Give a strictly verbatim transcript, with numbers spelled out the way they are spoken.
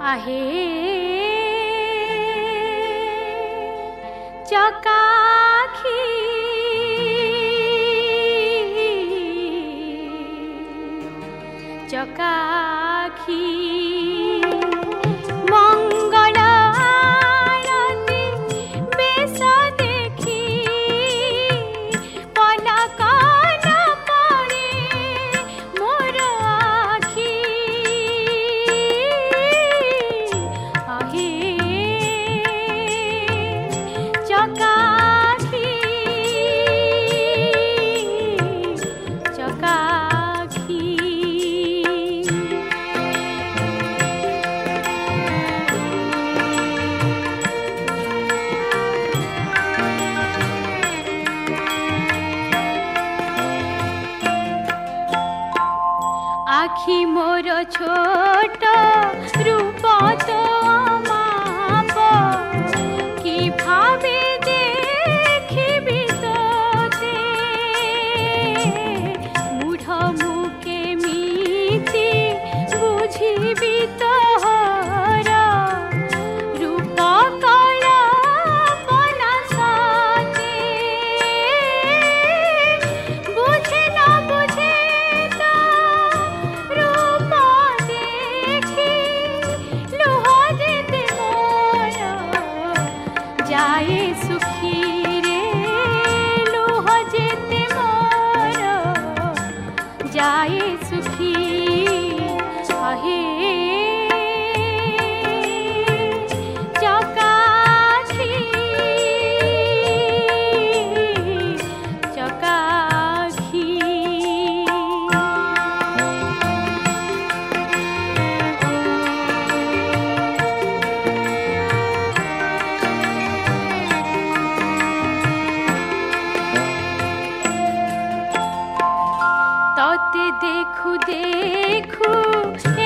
आहे चकाखी चकाखी मंगल आरती बेश देखी पलक न पड़े मोर आखी आहे चकाखी चकाखी आखि मोर छोट रूप तो माप कि भावे देखिबि तोते मूढ़ मुके मीति बुझिबि तोहर रूप कला बनसते बुझे न बुझे रूप देखी लुह जेते मोर जाए सुखी रे लुह जेते मोर जाए सुखी आहे चकाखी चकाखी तोते देखू देखू